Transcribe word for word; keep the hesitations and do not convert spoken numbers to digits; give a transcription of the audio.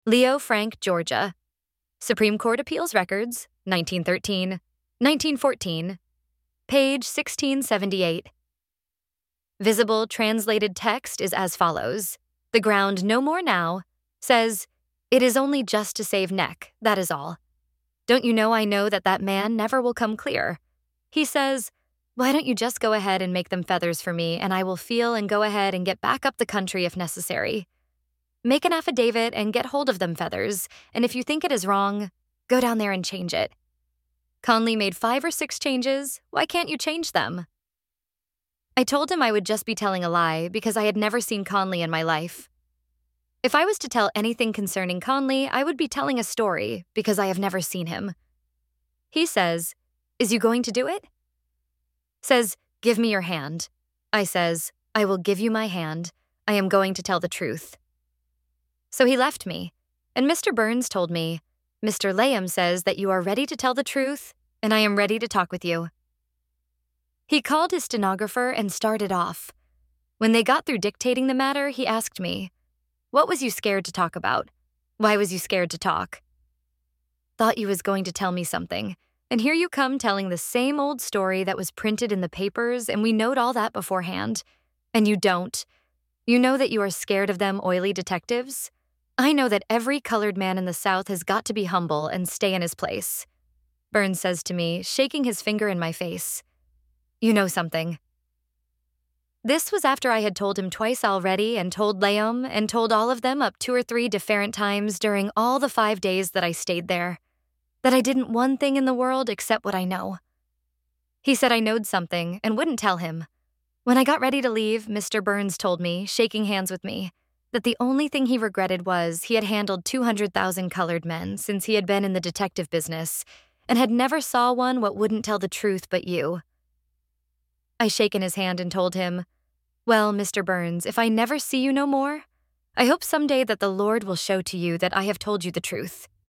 Leo Frank, Georgia. Supreme Court Appeals Records, nineteen thirteen, nineteen fourteen, page sixteen seventy-eight. Visible translated text is as follows. The ground no more now says, "It is only just to save neck, that is all. Don't you know I know that that man never will come clear? He says, why don't you just go ahead and make them feathers for me, and I will feel and go ahead and get back up the country if necessary. Make an affidavit and get hold of them feathers, and if you think it is wrong, go down there and change it. Conley made five or six changes. Why can't you change them?" I told him I would just be telling a lie because I had never seen Conley in my life. If I was to tell anything concerning Conley, I would be telling a story because I have never seen him. He says, "Is you going to do it?" Says, "Give me your hand." I says, "I will give you my hand. I am going to tell the truth." So he left me, and Mister Burns told me, "Mister Layham says that you are ready to tell the truth, and I am ready to talk with you." He called his stenographer and started off. When they got through dictating the matter, he asked me, "What was you scared to talk about? Why was you scared to talk?" Thought you was going to tell me something, and here you come telling the same old story that was printed in the papers, and we knowed all that beforehand. And you don't. You know that you are scared of them oily detectives? I know that every colored man in the South has got to be humble and stay in his place. Burns says to me, shaking his finger in my face, "You know something." This was after I had told him twice already and told Layham and told all of them up two or three different times during all the five days that I stayed there, that I didn't one thing in the world except what I know. He said I knowed something and wouldn't tell him. When I got ready to leave, Mister Burns told me, shaking hands with me, that the only thing he regretted was he had handled two hundred thousand colored men since he had been in the detective business and had never saw one what wouldn't tell the truth but you. I shaken his hand and told him, "Well, Mister Burns, if I never see you no more, I hope someday that the Lord will show to you that I have told you the truth."